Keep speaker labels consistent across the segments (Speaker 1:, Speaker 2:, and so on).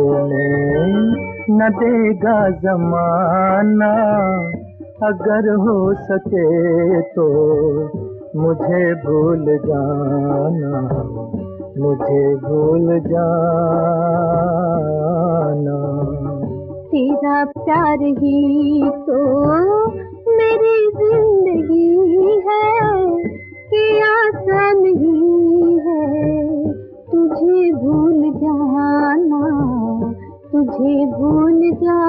Speaker 1: करने न देगा ज़माना। अगर हो सके तो मुझे भूल जाना, मुझे भूल जाना।
Speaker 2: तेरा प्यार ही तो मेरी जिंदगी है कि आसान ही है तुझे भूल जाना, तुझे भूल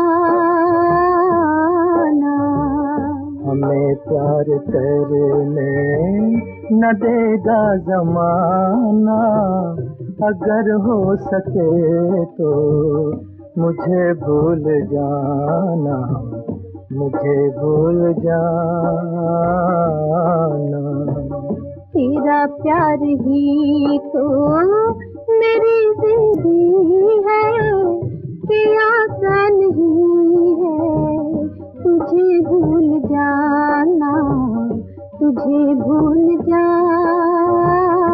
Speaker 2: जाना।
Speaker 1: हमें प्यार करने न देगा ज़माना। अगर हो सके तो मुझे भूल जाना, मुझे भूल जाना।
Speaker 2: तेरा प्यार ही तो मेरी जिंदगी है कि आसान ही है तुझे भूल जाना, तुझे भूल जाना।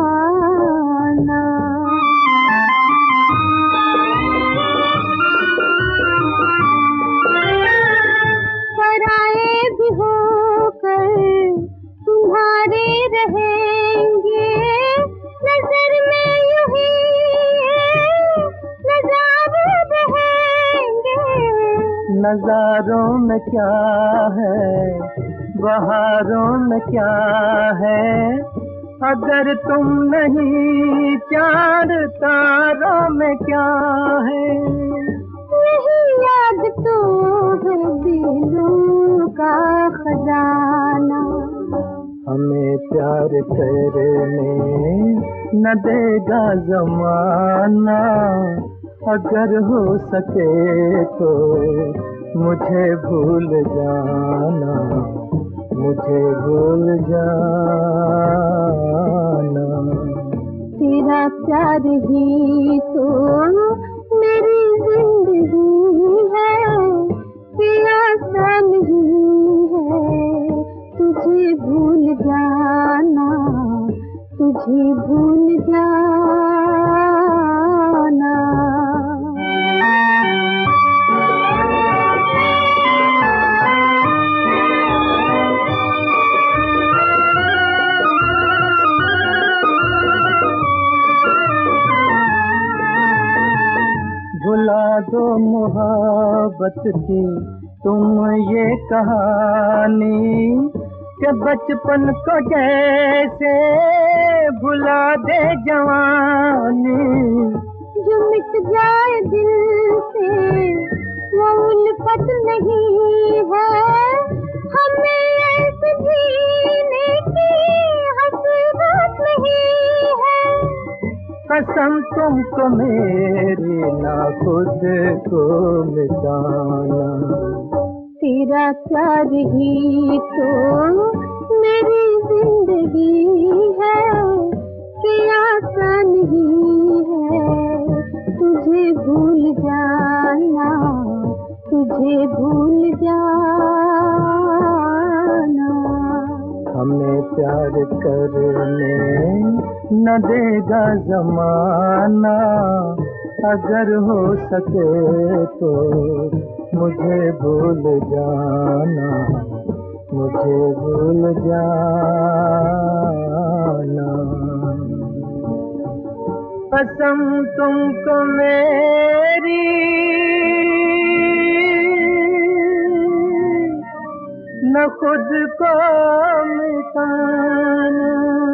Speaker 2: पराए भी होकर तुम्हारे रहेंगे, नजर में यूं ही नजारे रहेंगे।
Speaker 1: नजारों में क्या है, बहारों में क्या है, अगर तुम नहीं चांद तारों में क्या है।
Speaker 2: यही याद तो है दिलों का खजाना।
Speaker 1: हमें प्यार करने न देगा ज़माना। अगर हो सके तो मुझे भूल जाना, मुझे भूल जाना।
Speaker 2: तेरा प्यार ही तो मेरी जिंदगी है कि आसान ही है तुझे भूल जाना, तुझे भूल जाना।
Speaker 1: भुला दो मोहब्बत की तुम ये कहानी, कि बचपन को जैसे भुला दे जवानी।
Speaker 2: जो मिट जाए दिल से वो उल्फत नहीं है, हमें ऐसे जीने की हसरत नहीं है।
Speaker 1: कसम तुमको मेरी ना खुद को मिटाना।
Speaker 2: तेरा प्यार ही तो मेरी जिंदगी है कि आसान ही है तुझे भूल जाना, तुझे भूल जाना।
Speaker 1: हमें प्यार करने न देगा ज़माना। अगर हो सके तो मुझे भूल जाना, मुझे भूल जाना। कसम तुमको मेरी न खुद को मिटाना।